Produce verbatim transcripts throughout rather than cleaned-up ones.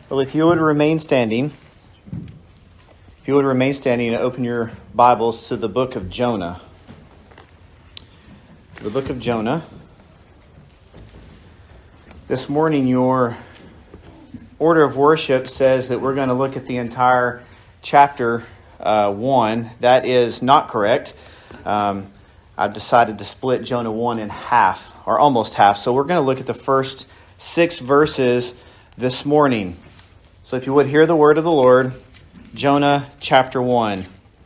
Well, if you would remain standing, if you would remain standing and open your Bibles to the book of Jonah. The book of Jonah. This morning, your order of worship says that we're going to look at the entire chapter uh, one. That is not correct. Um, I've decided to split Jonah one in half, or almost half. So we're going to look at the first six verses this morning. So if you would hear the word of the Lord, Jonah chapter one.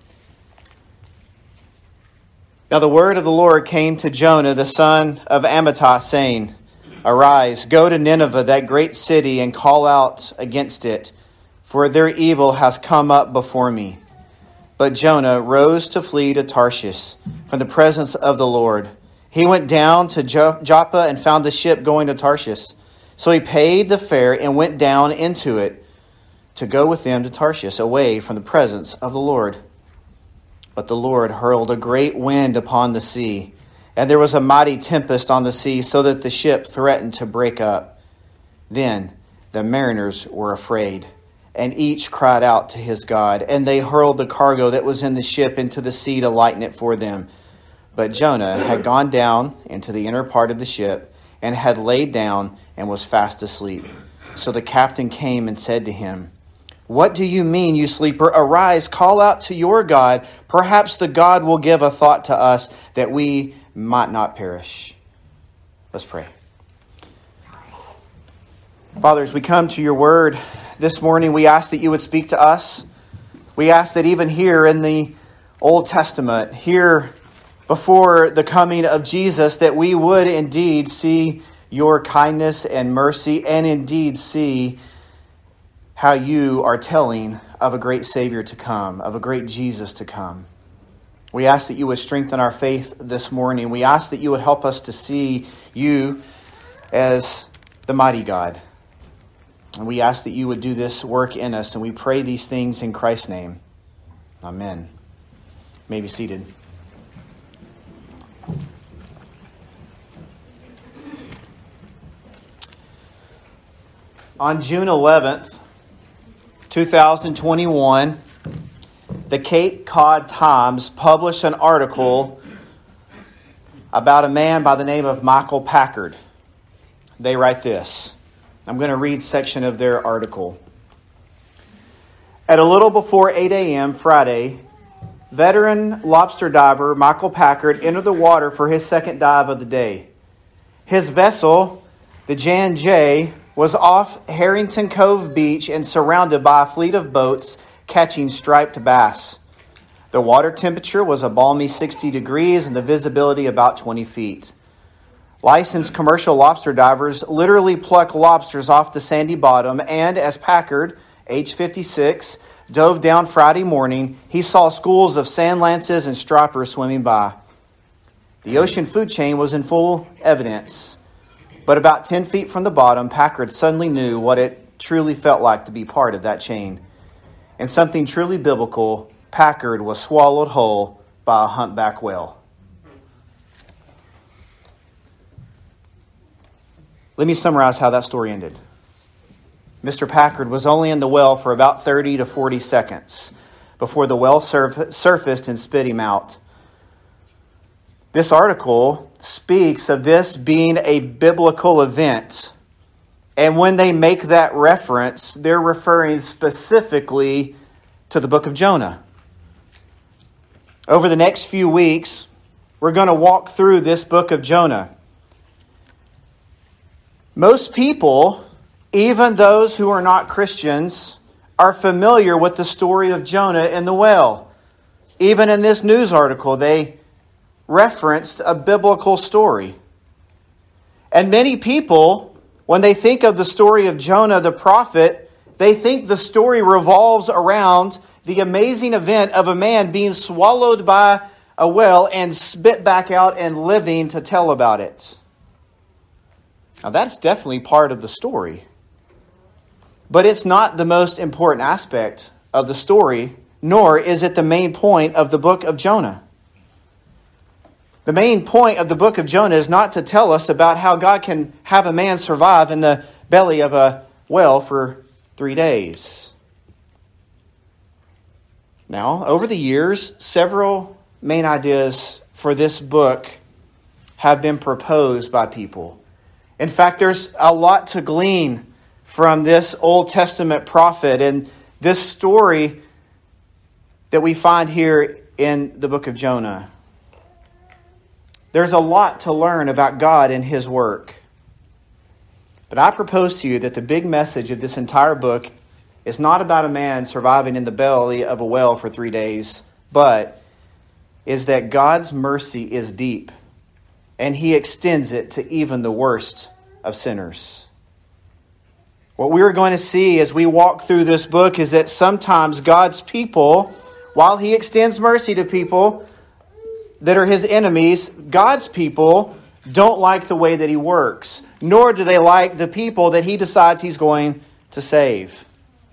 Now the word of the Lord came to Jonah, the son of Amittai, saying, Arise, go to Nineveh, that great city, and call out against it, for their evil has come up before me. But Jonah rose to flee to Tarshish from the presence of the Lord. He went down to Joppa and found the ship going to Tarshish. So he paid the fare and went down into it to go with them to Tarshish, away from the presence of the Lord. But the Lord hurled a great wind upon the sea, and there was a mighty tempest on the sea, so that the ship threatened to break up. Then the mariners were afraid, and each cried out to his God, and they hurled the cargo that was in the ship into the sea to lighten it for them. But Jonah had gone down into the inner part of the ship, and had laid down and was fast asleep. So the captain came and said to him, What do you mean, you sleeper? Arise, call out to your God. Perhaps the God will give a thought to us that we might not perish. Let's pray. Father, as we come to your word this morning, we ask that you would speak to us. We ask that even here in the Old Testament, here before the coming of Jesus, that we would indeed see your kindness and mercy, and indeed see how you are telling of a great Savior to come, of a great Jesus to come. We ask that you would strengthen our faith this morning. We ask that you would help us to see you as the mighty God. And we ask that you would do this work in us, and we pray these things in Christ's name. Amen. You may be seated. On June eleventh, two thousand twenty-one, the Cape Cod Times published an article about a man by the name of Michael Packard. They write this. I'm going to read a section of their article. At a little before eight a.m. Friday, veteran lobster diver Michael Packard entered the water for his second dive of the day. His vessel, the Jan J, was off Harrington Cove Beach and surrounded by a fleet of boats catching striped bass. The water temperature was a balmy sixty degrees and the visibility about twenty feet. Licensed commercial lobster divers literally pluck lobsters off the sandy bottom, and as Packard, age fifty-six, dove down Friday morning, he saw schools of sand lances and stripers swimming by. The ocean food chain was in full evidence. But about ten feet from the bottom, Packard suddenly knew what it truly felt like to be part of that chain. And something truly biblical, Packard was swallowed whole by a humpback whale. Let me summarize how that story ended. Mister Packard was only in the well for about thirty to forty seconds before the whale surf- surfaced and spit him out. This article speaks of this being a biblical event. And when they make that reference, they're referring specifically to the book of Jonah. Over the next few weeks, we're going to walk through this book of Jonah. Most people, even those who are not Christians, are familiar with the story of Jonah and the whale. Even in this news article, they referenced a biblical story. And many people, when they think of the story of Jonah the prophet, they think the story revolves around the amazing event of a man being swallowed by a whale and spit back out and living to tell about it. Now that's definitely part of the story. But it's not the most important aspect of the story, nor is it the main point of the book of Jonah. The main point of the book of Jonah is not to tell us about how God can have a man survive in the belly of a whale for three days. Now, over the years, several main ideas for this book have been proposed by people. In fact, there's a lot to glean from this Old Testament prophet and this story that we find here in the book of Jonah. There's a lot to learn about God and His work. But I propose to you that the big message of this entire book is not about a man surviving in the belly of a whale for three days, but is that God's mercy is deep, and He extends it to even the worst of sinners. What we are going to see as we walk through this book is that sometimes God's people, while He extends mercy to people that are His enemies, God's people don't like the way that He works, nor do they like the people that He decides He's going to save.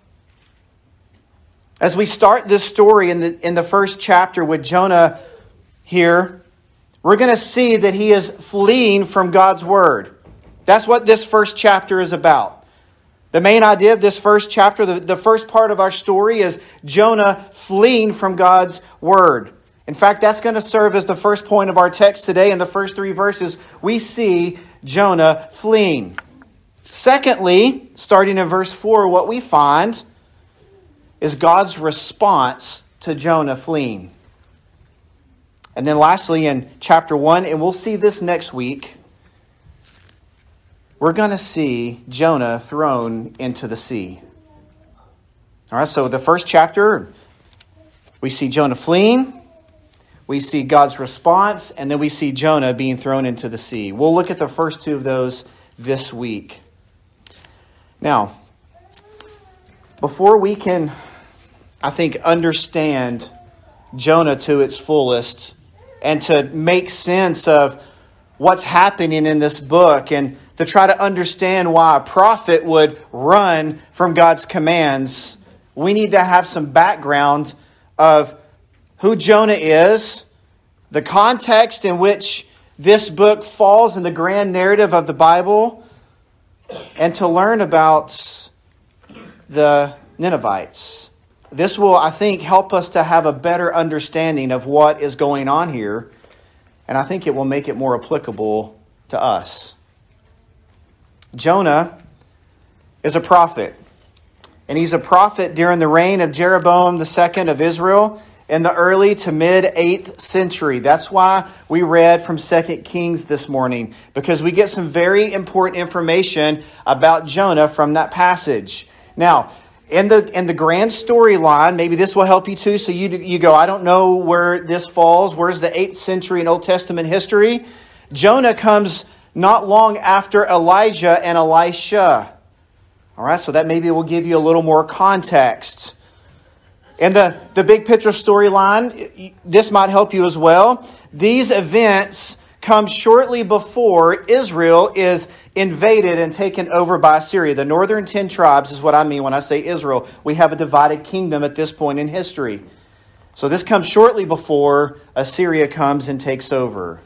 As we start this story in the in the first chapter with Jonah here, we're going to see that he is fleeing from God's word. That's what this first chapter is about. The main idea of this first chapter, the, the first part of our story, is Jonah fleeing from God's word. In fact, that's going to serve as the first point of our text today. In the first three verses, we see Jonah fleeing. Secondly, starting in verse four, what we find is God's response to Jonah fleeing. And then lastly, in chapter one, and we'll see this next week, we're going to see Jonah thrown into the sea. All right, so the first chapter, we see Jonah fleeing, we see God's response, and then we see Jonah being thrown into the sea. We'll look at the first two of those this week. Now, before we can, I think, understand Jonah to its fullest and to make sense of what's happening in this book and to try to understand why a prophet would run from God's commands, we need to have some background of who Jonah is, the context in which this book falls in the grand narrative of the Bible, and to learn about the Ninevites. This will, I think, help us to have a better understanding of what is going on here, and I think it will make it more applicable to us. Jonah is a prophet, and he's a prophet during the reign of Jeroboam the second of Israel in the early to mid-eighth century. That's why we read from Second Kings this morning, because we get some very important information about Jonah from that passage. Now, in the in the grand storyline, maybe this will help you too. So you you go, I don't know where this falls. Where's the eighth century in Old Testament history? Jonah comes not long after Elijah and Elisha. All right, so that maybe will give you a little more context. In the, the big picture storyline, this might help you as well. These events come shortly before Israel is invaded and taken over by Assyria. The northern ten tribes is what I mean when I say Israel. We have a divided kingdom at this point in history. So this comes shortly before Assyria comes and takes over.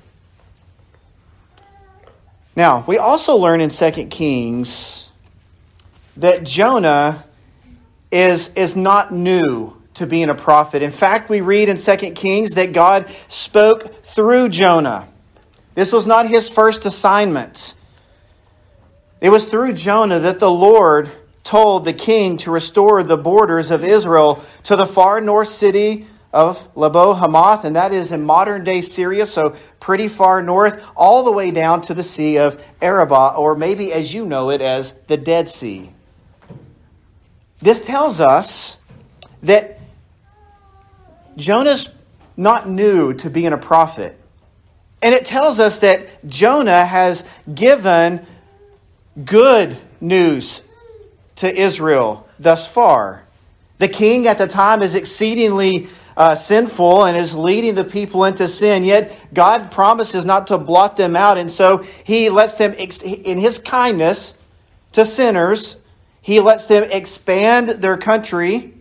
Now, we also learn in Second Kings that Jonah is, is not new to being a prophet. In fact, we read in Second Kings that God spoke through Jonah. This was not his first assignment. It was through Jonah that the Lord told the king to restore the borders of Israel to the far north city of Lebo Hamath, and that is in modern-day Syria, so pretty far north, all the way down to the Sea of Arabah, or maybe as you know it as the Dead Sea. This tells us that Jonah's not new to being a prophet. And it tells us that Jonah has given good news to Israel thus far. The king at the time is exceedingly uh, sinful and is leading the people into sin, yet God promises not to blot them out. And so he lets them, ex- in his kindness to sinners, he lets them expand their country.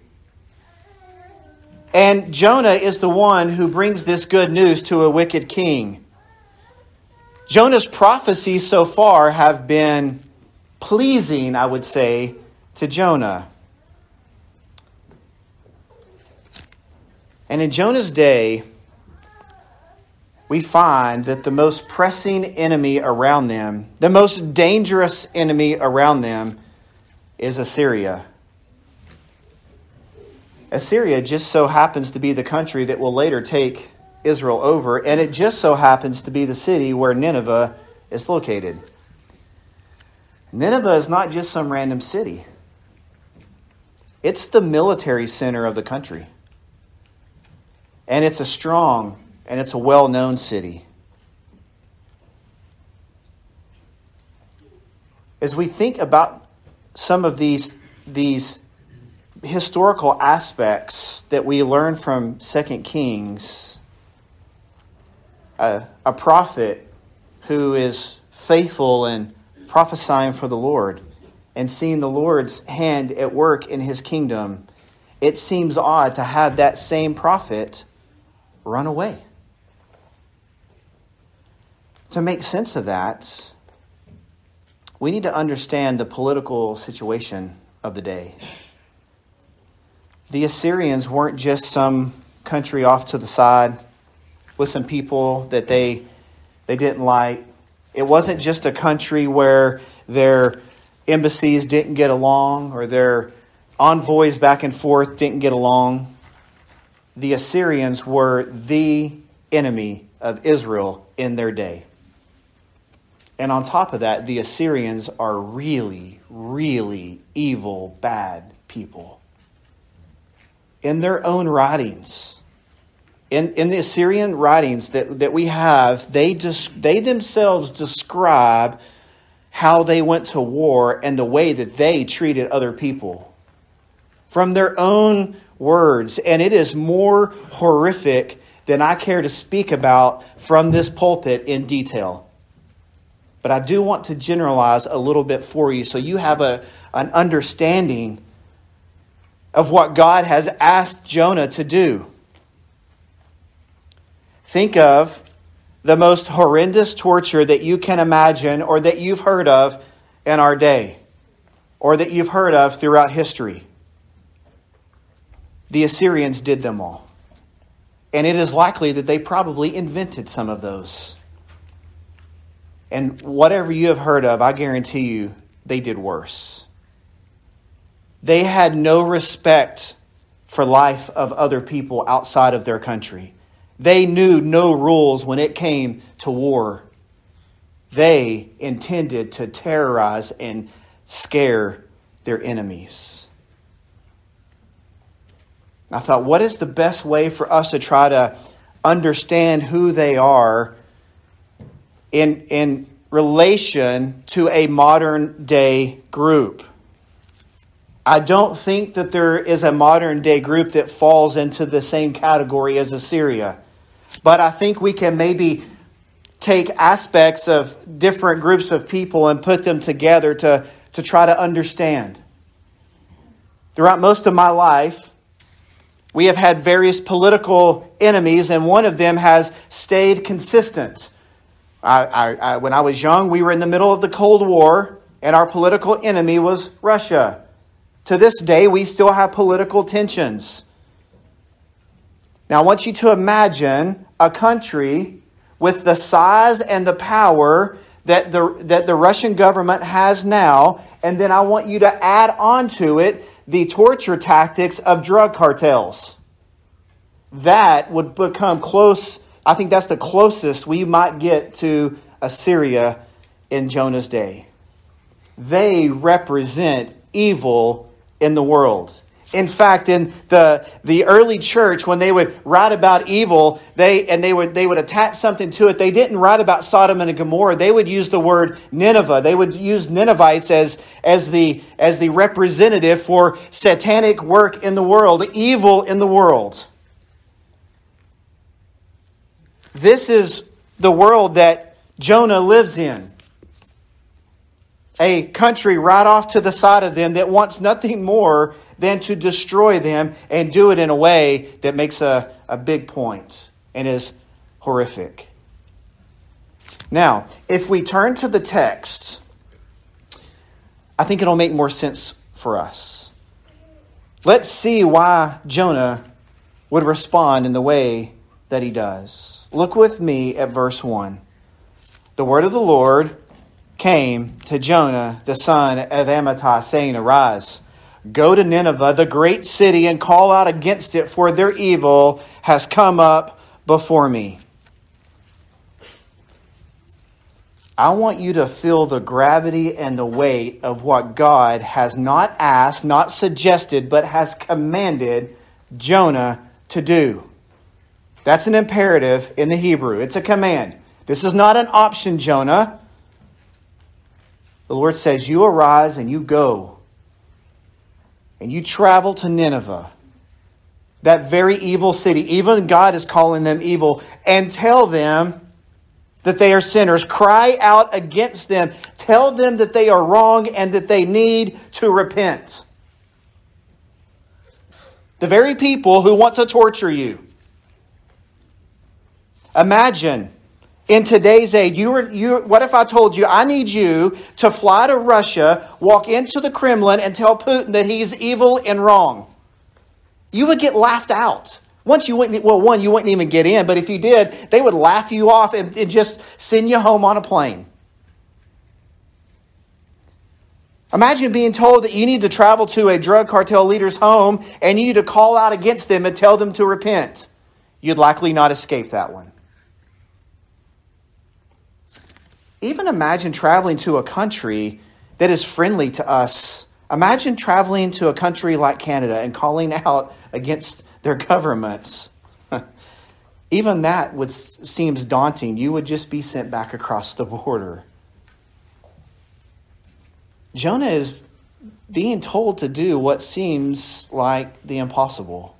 And Jonah is the one who brings this good news to a wicked king. Jonah's prophecies so far have been pleasing, I would say, to Jonah. And in Jonah's day, we find that the most pressing enemy around them, the most dangerous enemy around them, is Assyria. Assyria just so happens to be the country that will later take Israel over, and it just so happens to be the city where Nineveh is located. Nineveh is not just some random city. It's the military center of the country. And it's a strong and it's a well-known city. As we think about some of these, these historical aspects that we learn from Second Kings, a, a prophet who is faithful and prophesying for the Lord and seeing the Lord's hand at work in his kingdom, it seems odd to have that same prophet run away. To make sense of that, we need to understand the political situation of the day. The Assyrians weren't just some country off to the side with some people that they they didn't like. It wasn't just a country where their embassies didn't get along or their envoys back and forth didn't get along. The Assyrians were the enemy of Israel in their day. And on top of that, the Assyrians are really, really evil, bad people. In their own writings, in, in the Assyrian writings that, that we have, they just they themselves describe how they went to war and the way that they treated other people. From their own words. And it is more horrific than I care to speak about from this pulpit in detail. But I do want to generalize a little bit for you so you have a, an understanding of what God has asked Jonah to do. Think of the most horrendous torture that you can imagine or that you've heard of in our day or that you've heard of throughout history. The Assyrians did them all. And it is likely that they probably invented some of those. And whatever you have heard of, I guarantee you, they did worse. They had no respect for life of other people outside of their country. They knew no rules when it came to war. They intended to terrorize and scare their enemies. I thought, what is the best way for us to try to understand who they are in, in relation to a modern day group? I don't think that there is a modern day group that falls into the same category as Assyria. But I think we can maybe take aspects of different groups of people and put them together to, to try to understand. Throughout most of my life, we have had various political enemies, and one of them has stayed consistent. I, I, I, when I was young, we were in the middle of the Cold War, and our political enemy was Russia. To this day, we still have political tensions. Now, I want you to imagine a country with the size and the power that the, that the Russian government has now, and then I want you to add on to it the torture tactics of drug cartels. That would become close. I think that's the closest we might get to Assyria in Jonah's day. They represent evil in the world. In fact, in the, the early church, when they would write about evil, they and they would they would attach something to it. They didn't write about Sodom and Gomorrah. They would use the word Nineveh. They would use Ninevites as, as the as the representative for satanic work in the world, evil in the world. This is the world that Jonah lives in. A country right off to the side of them that wants nothing more than to destroy them and do it in a way that makes a, a big point and is horrific. Now, if we turn to the text, I think it'll make more sense for us. Let's see why Jonah would respond in the way that he does. Look with me at verse one. The word of the Lord came to Jonah, the son of Amittai, saying, Arise, go to Nineveh, the great city, and call out against it, for their evil has come up before me. I want you to feel the gravity and the weight of what God has not asked, not suggested, but has commanded Jonah to do. That's an imperative in the Hebrew. It's a command. This is not an option, Jonah. The Lord says, you arise and you go. And you travel to Nineveh, that very evil city. Even God is calling them evil. And tell them that they are sinners. Cry out against them. Tell them that they are wrong and that they need to repent. The very people who want to torture you. Imagine, in today's age, you were, you, what if I told you, I need you to fly to Russia, walk into the Kremlin, and tell Putin that he's evil and wrong? You would get laughed out. Once you wouldn't, well, one, you wouldn't even get in, but if you did, they would laugh you off and, and just send you home on a plane. Imagine being told that you need to travel to a drug cartel leader's home and you need to call out against them and tell them to repent. You'd likely not escape that one. Even imagine traveling to a country that is friendly to us. Imagine traveling to a country like Canada and calling out against their governments. Even that would seems daunting. You would just be sent back across the border. Jonah is being told to do what seems like the impossible.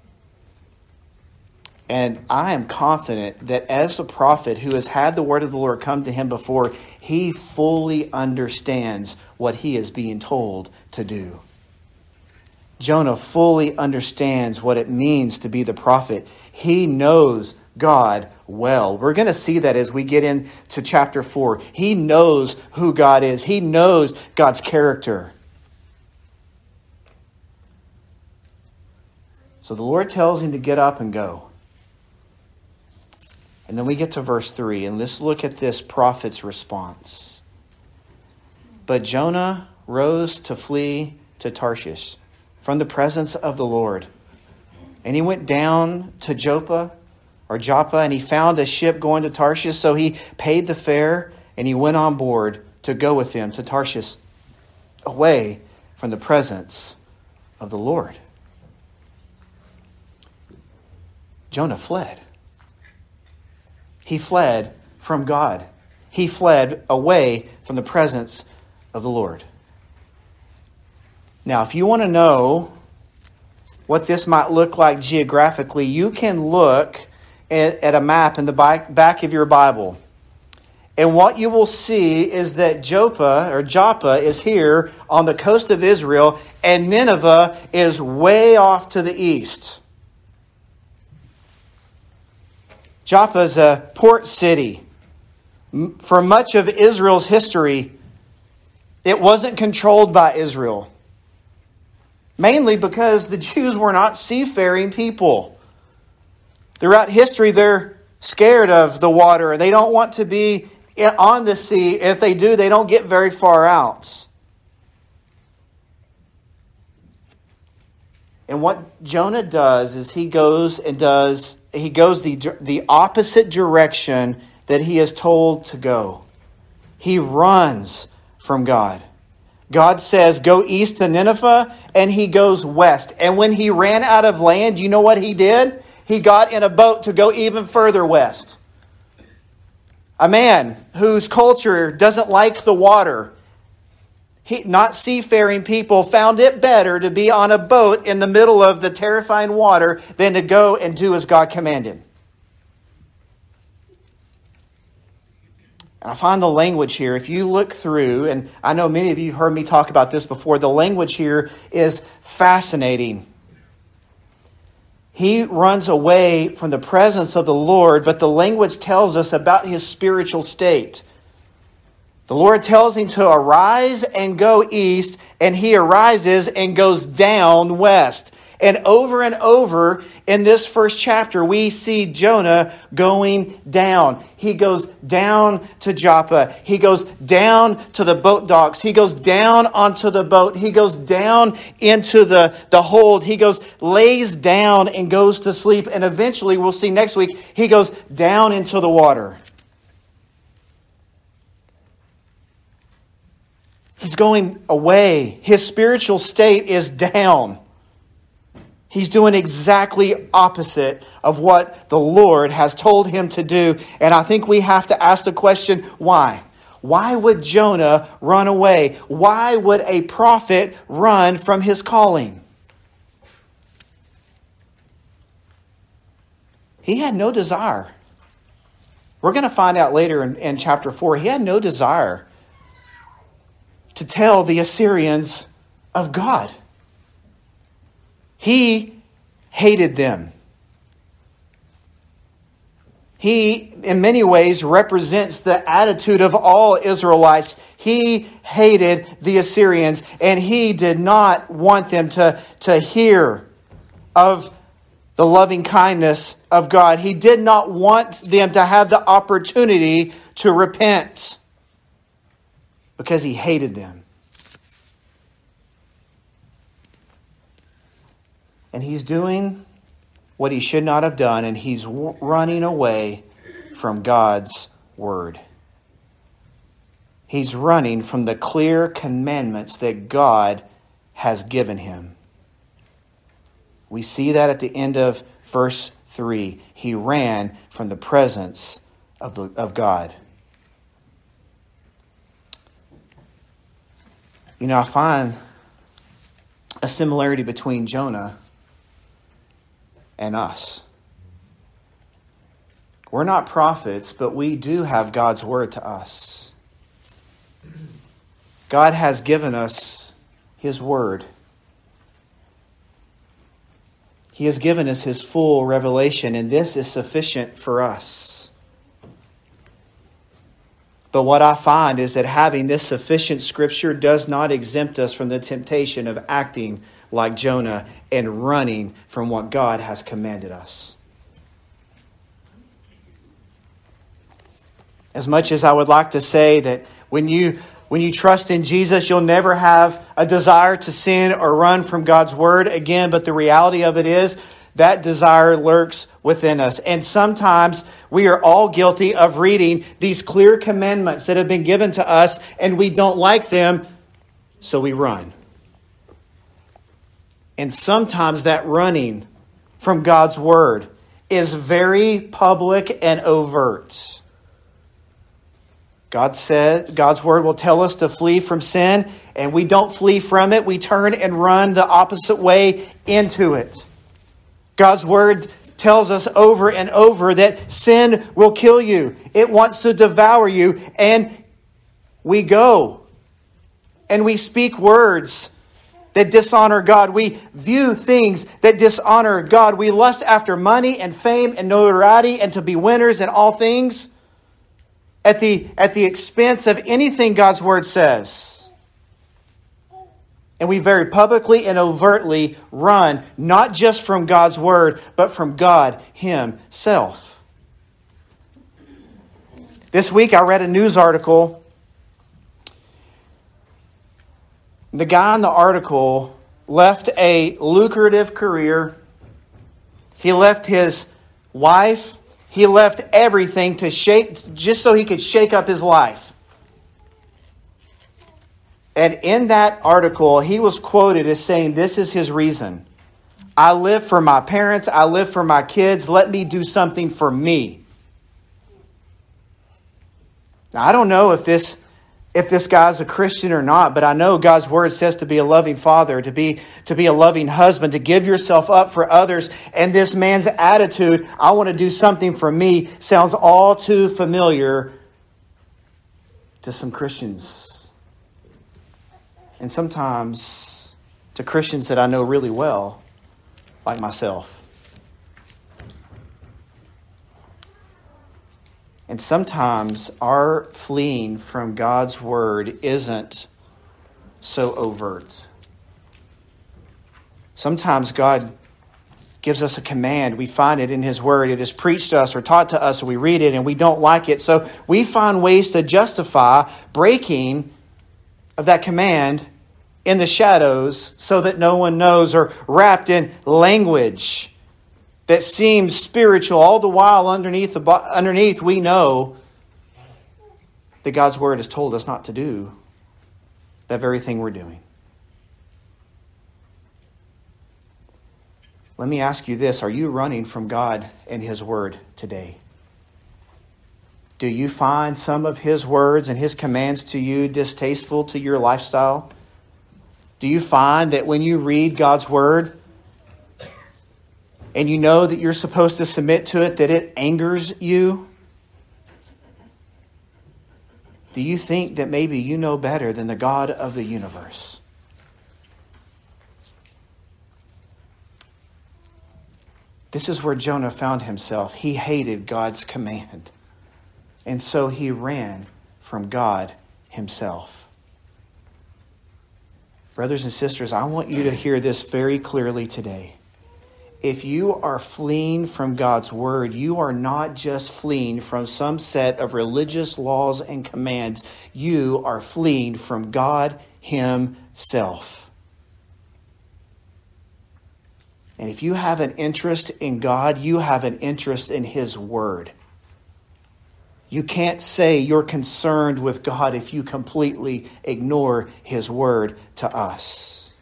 And I am confident that as a prophet who has had the word of the Lord come to him before, he fully understands what he is being told to do. Jonah fully understands what it means to be the prophet. He knows God well. We're going to see that as we get into chapter four. He knows who God is. He knows God's character. So the Lord tells him to get up and go. And then we get to verse three, and let's look at this prophet's response. But Jonah rose to flee to Tarshish from the presence of the Lord. And he went down to Joppa, or Joppa, and he found a ship going to Tarshish. So he paid the fare, and he went on board to go with them to Tarshish, away from the presence of the Lord. Jonah fled. He fled from God. He fled away from the presence of the Lord. Now, if you want to know what this might look like geographically, you can look at, at a map in the back, back of your Bible. And what you will see is that Joppa or Joppa is here on the coast of Israel, and Nineveh is way off to the east. Joppa is a port city. For much of Israel's history, it wasn't controlled by Israel. Mainly because the Jews were not seafaring people. Throughout history, they're scared of the water. They don't want to be on the sea. If they do, they don't get very far out. And what Jonah does is he goes and does, he goes the, the opposite direction that he is told to go. He runs from God. God says, go east to Nineveh, and he goes west. And when he ran out of land, you know what he did? He got in a boat to go even further west. A man whose culture doesn't like the water, He, not seafaring people, found it better to be on a boat in the middle of the terrifying water than to go and do as God commanded. And I find the language here, if you look through, and I know many of you have heard me talk about this before, the language here is fascinating. He runs away from the presence of the Lord, but the language tells us about his spiritual state. The Lord tells him to arise and go east, and he arises and goes down west. And over and over in this first chapter, we see Jonah going down. He goes down to Joppa. He goes down to the boat docks. He goes down onto the boat. He goes down into the, the hold. He goes, lays down and goes to sleep. And eventually, we'll see next week, he goes down into the water. He's going away. His spiritual state is down. He's doing exactly opposite of what the Lord has told him to do. And I think we have to ask the question, why? Why would Jonah run away? Why would a prophet run from his calling? He had no desire. We're going to find out later in, in chapter four, he had no desire to tell the Assyrians of God. He hated them. He, in many ways, represents the attitude of all Israelites. He hated the Assyrians, and he did not want them to, to hear of the loving kindness of God. He did not want them to have the opportunity to repent because he hated them. And he's doing what he should not have done, and he's w- running away from God's word. He's running from the clear commandments that God has given him. We see that at the end of verse three. He ran from the presence of, the, of God. You know, I find a similarity between Jonah and us. We're not prophets, but we do have God's word to us. God has given us his word. He has given us his full revelation, and this is sufficient for us. But what I find is that having this sufficient scripture does not exempt us from the temptation of acting like Jonah and running from what God has commanded us. As much as I would like to say that when you when you trust in Jesus, you'll never have a desire to sin or run from God's word again, but the reality of it is that desire lurks within us. And sometimes we are all guilty of reading these clear commandments that have been given to us, and we don't like them, so we run. And sometimes that running from God's word is very public and overt. God said, God's word will tell us to flee from sin, and we don't flee from it. We turn and run the opposite way into it. God's word tells us over and over that sin will kill you. It wants to devour you. And we go and we speak words that dishonor God. We view things that dishonor God. We lust after money and fame and notoriety and to be winners in all things at the, at the expense of anything God's word says. And we very publicly and overtly run, not just from God's word, but from God himself. This week I read a news article. The guy in the article left a lucrative career. He left his wife. He left everything to shake, just so he could shake up his life. And in that article, he was quoted as saying, this is his reason. I live for my parents. I live for my kids. Let me do something for me. Now, I don't know if this if this guy's a Christian or not, but I know God's word says to be a loving father, to be, to be a loving husband, to give yourself up for others. And this man's attitude, I want to do something for me, sounds all too familiar to some Christians. And sometimes to Christians that I know really well, like myself. And sometimes our fleeing from God's word isn't so overt. Sometimes God gives us a command. We find it in his word. It is preached to us or taught to us, or we read it and we don't like it. So we find ways to justify breaking of that command in the shadows so that no one knows, or wrapped in language that seems spiritual, all the while underneath the underneath we know that God's word has told us not to do that very thing we're doing. Let me ask you this. Are you running from God and his word today? Do you find some of his words and his commands to you distasteful to your lifestyle? Do you find that when you read God's word and you know that you're supposed to submit to it, that it angers you? Do you think that maybe you know better than the God of the universe? This is where Jonah found himself. He hated God's command. And so he ran from God himself. Brothers and sisters, I want you to hear this very clearly today. If you are fleeing from God's word, you are not just fleeing from some set of religious laws and commands. You are fleeing from God himself. And if you have an interest in God, you have an interest in his word. You can't say you're concerned with God if you completely ignore his word to us.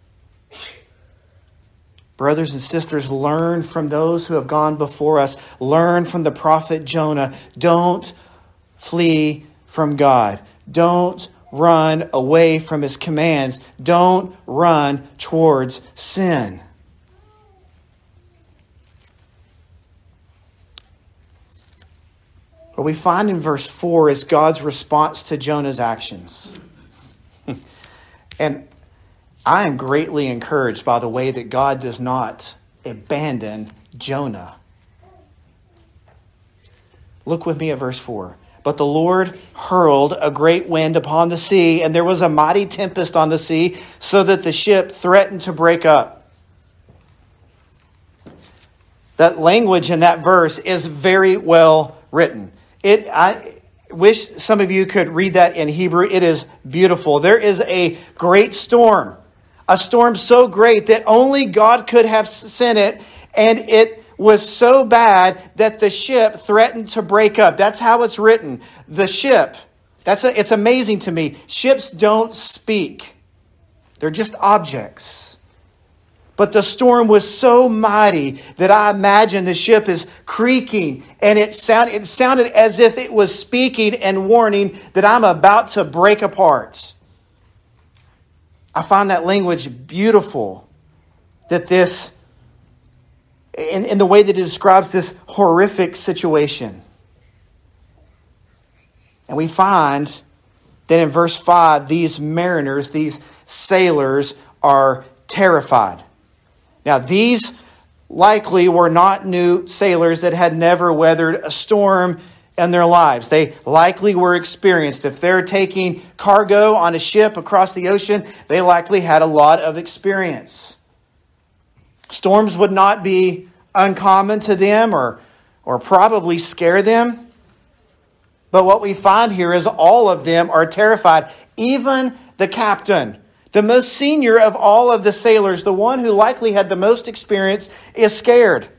Brothers and sisters, learn from those who have gone before us. Learn from the prophet Jonah. Don't flee from God. Don't run away from his commands. Don't run towards sin. What we find in verse four is God's response to Jonah's actions. And I am greatly encouraged by the way that God does not abandon Jonah. Look with me at verse four. But the Lord hurled a great wind upon the sea, and there was a mighty tempest on the sea, so that the ship threatened to break up. That language in that verse is very well written. It, I wish some of you could read that in Hebrew. It is beautiful. There is a great storm. A storm so great that only God could have sent it. And it was so bad that the ship threatened to break up. That's how it's written. The ship. That's a, it's amazing to me. Ships don't speak. They're just objects. But the storm was so mighty that I imagine the ship is creaking, and it sound, it sounded as if it was speaking and warning that I'm about to break apart. I find that language beautiful, that this, in, in the way that it describes this horrific situation. And we find that in verse five, these mariners, these sailors are terrified. Now, these likely were not new sailors that had never weathered a storm in their lives. They likely were experienced. If they're taking cargo on a ship across the ocean, they likely had a lot of experience. Storms would not be uncommon to them or, or probably scare them. But what we find here is all of them are terrified. Even the captain, the most senior of all of the sailors, the one who likely had the most experience, is scared.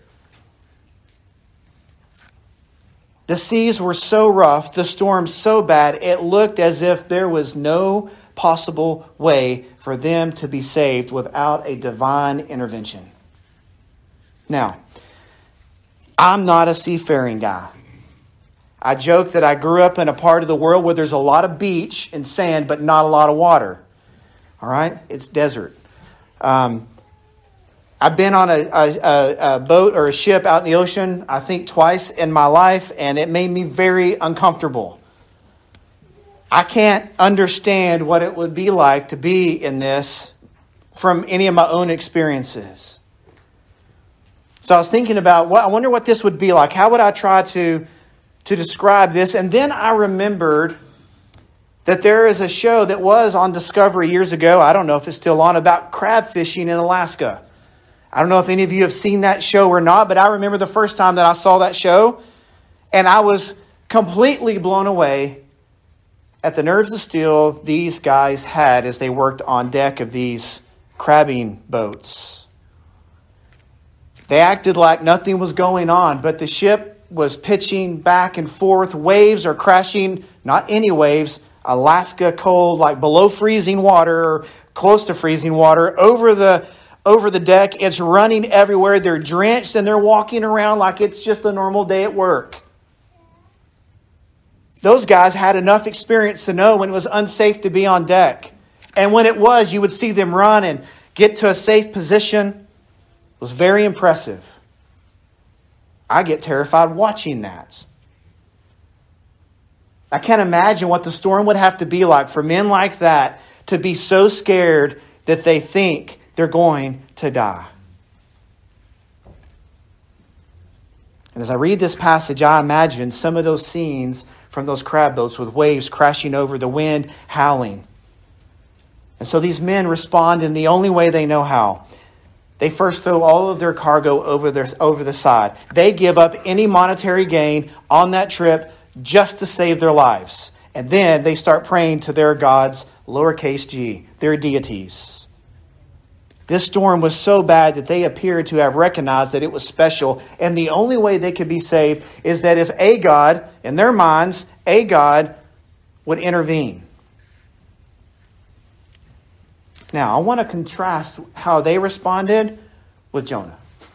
The seas were so rough, the storm so bad, it looked as if there was no possible way for them to be saved without a divine intervention. Now, I'm not a seafaring guy. I joke that I grew up in a part of the world where there's a lot of beach and sand, but not a lot of water. All right? It's desert. Um, I've been on a, a, a boat or a ship out in the ocean, I think twice in my life, and it made me very uncomfortable. I can't understand what it would be like to be in this from any of my own experiences. So I was thinking about, well, I wonder what this would be like. How would I try to, to describe this. And then I remembered that there is a show that was on Discovery years ago. I don't know if it's still on, about crab fishing in Alaska. I don't know if any of you have seen that show or not, but I remember the first time that I saw that show, and I was completely blown away at the nerves of steel these guys had as they worked on deck of these crabbing boats. They acted like nothing was going on, but the ship was pitching back and forth. Waves are crashing, not any waves, Alaska cold, like below freezing water or close to freezing water, over the over the deck. It's running everywhere. They're drenched and they're walking around like it's just a normal day at work. Those guys had enough experience to know when it was unsafe to be on deck. And when it was, you would see them run and get to a safe position. It was very impressive. I get terrified watching that. I can't imagine what the storm would have to be like for men like that to be so scared that they think they're going to die. And as I read this passage, I imagine some of those scenes from those crab boats with waves crashing over, the wind howling. And so these men respond in the only way they know how. They first throw all of their cargo over their over the side. They give up any monetary gain on that trip just to save their lives. And then they start praying to their gods, lowercase g, their deities. This storm was so bad that they appeared to have recognized that it was special. And the only way they could be saved is that if a God, in their minds, a God would intervene. Now, I want to contrast how they responded with Jonah.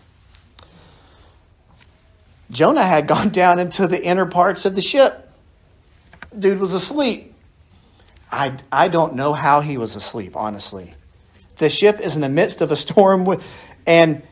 Jonah had gone down into the inner parts of the ship. Dude was asleep. I, I don't know how he was asleep, honestly. The ship is in the midst of a storm, with, and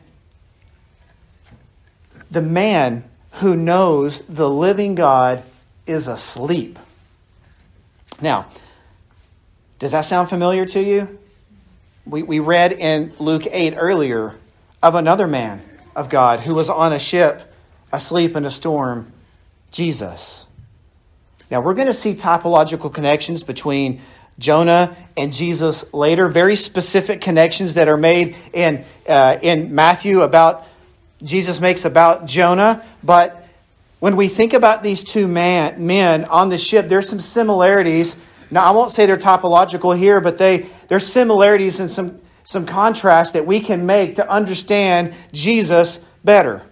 the man who knows the living God is asleep. Now, does that sound familiar to you? We, we read in Luke eight earlier of another man of God who was on a ship asleep in a storm, Jesus. Now, we're going to see typological connections between Jonah and Jesus later. Very specific connections that are made in uh, in Matthew about Jesus makes about Jonah. But when we think about these two man, men on the ship, there's some similarities. Now, I won't say they're topological here, but they there's similarities and some some contrast that we can make to understand Jesus better.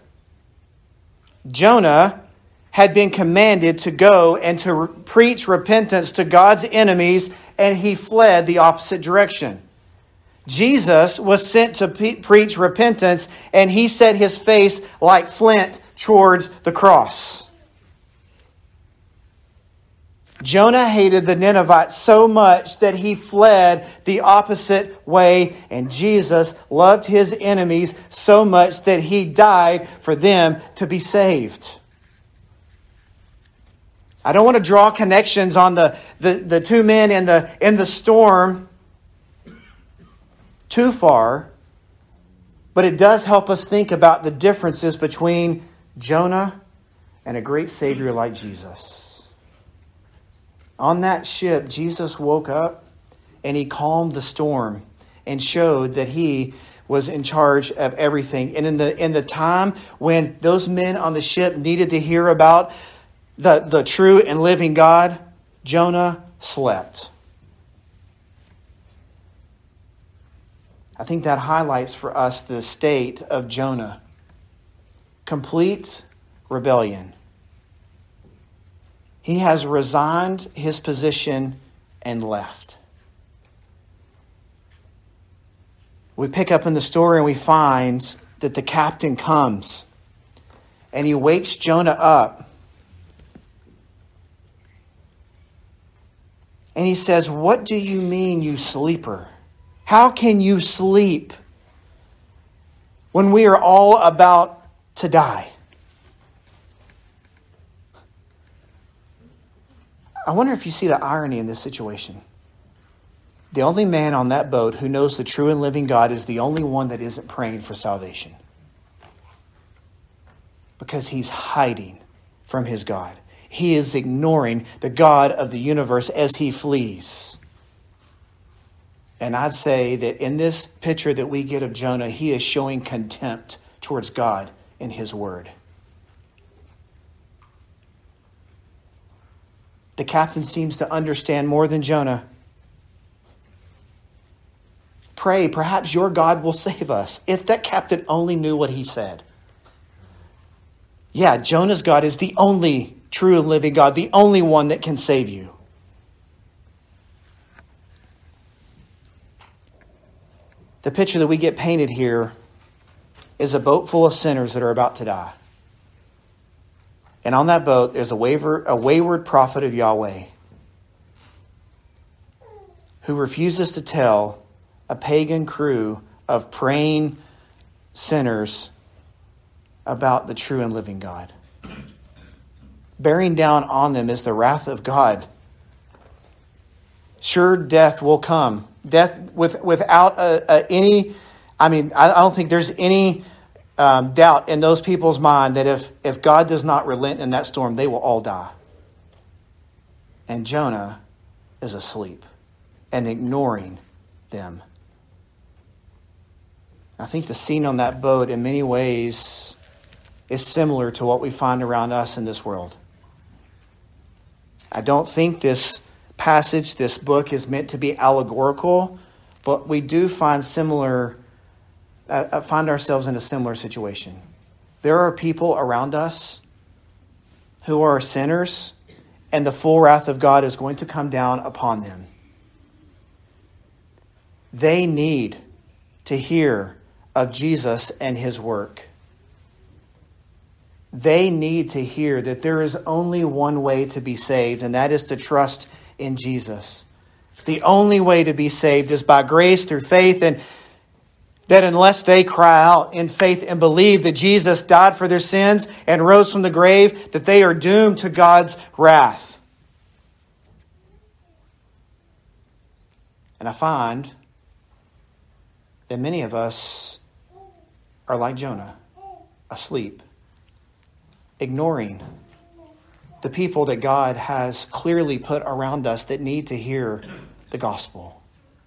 Jonah had been commanded to go and to re- preach repentance to God's enemies, and he fled the opposite direction. Jesus was sent to pe- preach repentance, and he set his face like flint towards the cross. Jonah hated the Ninevites so much that he fled the opposite way, and Jesus loved his enemies so much that he died for them to be saved. I don't want to draw connections on the, the, the two men in the in the storm too far, but it does help us think about the differences between Jonah and a great Savior like Jesus. On that ship, Jesus woke up and he calmed the storm and showed that he was in charge of everything. And in the in the time when those men on the ship needed to hear about the, the true and living God, Jonah slept. I think that highlights for us the state of Jonah. Complete rebellion. He has resigned his position and left. We pick up in the story and we find that the captain comes and he wakes Jonah up. And he says, "What do you mean, you sleeper? How can you sleep when we are all about to die?" I wonder if you see the irony in this situation. The only man on that boat who knows the true and living God is the only one that isn't praying for salvation. Because he's hiding from his God. He is ignoring the God of the universe as he flees. And I'd say that in this picture that we get of Jonah, he is showing contempt towards God and his word. The captain seems to understand more than Jonah. Pray, perhaps your God will save us. If that captain only knew what he said. Yeah, Jonah's God is the only true and living God, the only one that can save you. The picture that we get painted here is a boat full of sinners that are about to die. And on that boat, there's a wayward, a wayward prophet of Yahweh who refuses to tell a pagan crew of praying sinners about the true and living God. Bearing down on them is the wrath of God. Sure, death will come. Death with, without a, a, any, I mean, I, I don't think there's any um, doubt in those people's mind that if, if God does not relent in that storm, they will all die. And Jonah is asleep and ignoring them. I think the scene on that boat in many ways is similar to what we find around us in this world. I don't think this passage, this book is meant to be allegorical, but we do find similar, uh, find ourselves in a similar situation. There are people around us who are sinners, and the full wrath of God is going to come down upon them. They need to hear of Jesus and his work. They need to hear that there is only one way to be saved, and that is to trust in Jesus. The only way to be saved is by grace through faith, and that unless they cry out in faith and believe that Jesus died for their sins and rose from the grave, that they are doomed to God's wrath. And I find that many of us are like Jonah, asleep, ignoring the people that God has clearly put around us that need to hear the gospel.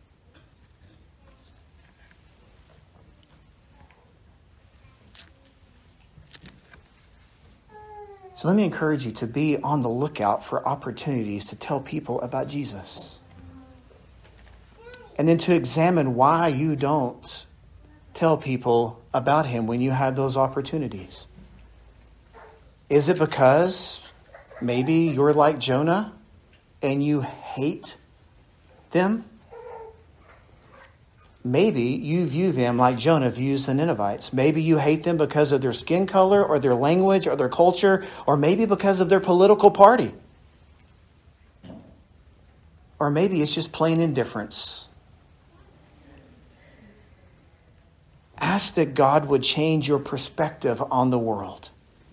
So let me encourage you to be on the lookout for opportunities to tell people about Jesus. And then to examine why you don't tell people about him when you have those opportunities. Is it because maybe you're like Jonah and you hate them? Maybe you view them like Jonah views the Ninevites. Maybe you hate them because of their skin color or their language or their culture, or maybe because of their political party. Or maybe it's just plain indifference. Ask that God would change your perspective on the world.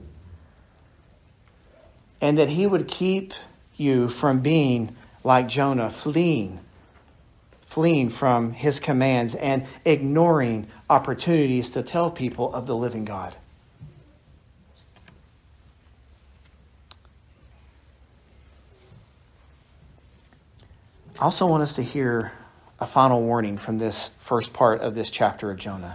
And that he would keep you from being like Jonah, fleeing, fleeing from his commands and ignoring opportunities to tell people of the living God. I also want us to hear a final warning from this first part of this chapter of Jonah.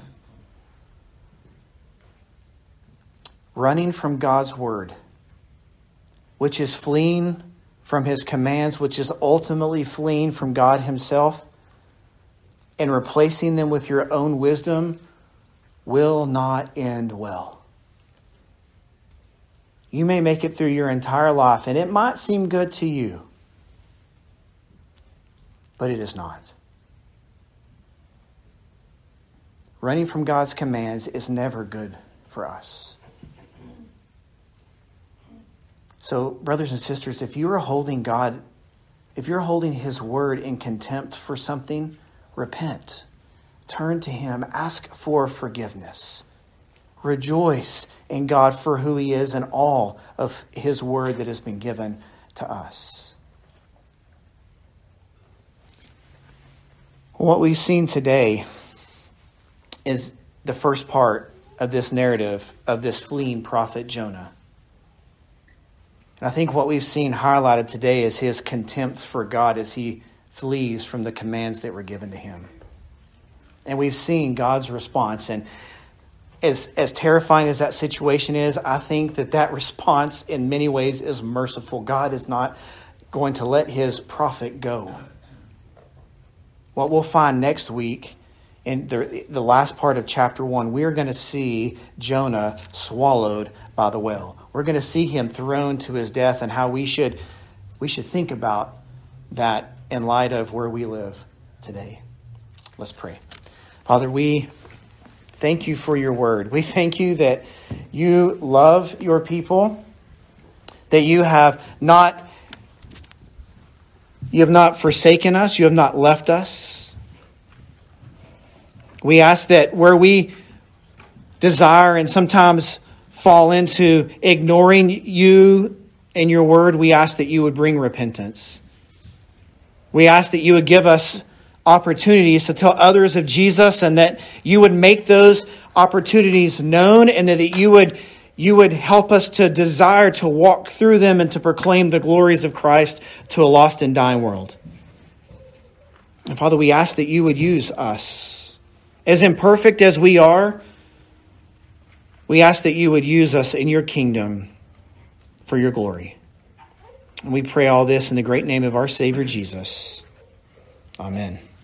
Running from God's word, which is fleeing from his commands, which is ultimately fleeing from God himself, and replacing them with your own wisdom, will not end well. You may make it through your entire life, and it might seem good to you, but it is not. Running from God's commands is never good for us. So, brothers and sisters, if you are holding God, if you're holding his word in contempt for something, repent. Turn to him. Ask for forgiveness. Rejoice in God for who he is and all of his word that has been given to us. What we've seen today is the first part of this narrative of this fleeing prophet Jonah. And I think what we've seen highlighted today is his contempt for God as he flees from the commands that were given to him. And we've seen God's response. And as, as terrifying as that situation is, I think that that response in many ways is merciful. God is not going to let his prophet go. What we'll find next week in the, the last part of chapter one, we're going to see Jonah swallowed by the whale. We're going to see him thrown to his death, and how we should we should think about that in light of where we live today. Let's pray. Father, we thank you for your word. We thank you that you love your people, that you have not you have not forsaken us, you have not left us. We ask that where we desire and sometimes fall into ignoring you and your word, we ask that you would bring repentance. We ask that you would give us opportunities to tell others of Jesus, and that you would make those opportunities known, and that you would you would help us to desire to walk through them and to proclaim the glories of Christ to a lost and dying world. And Father, we ask that you would use us. As imperfect as we are, we ask that you would use us in your kingdom for your glory. And we pray all this in the great name of our Savior Jesus. Amen.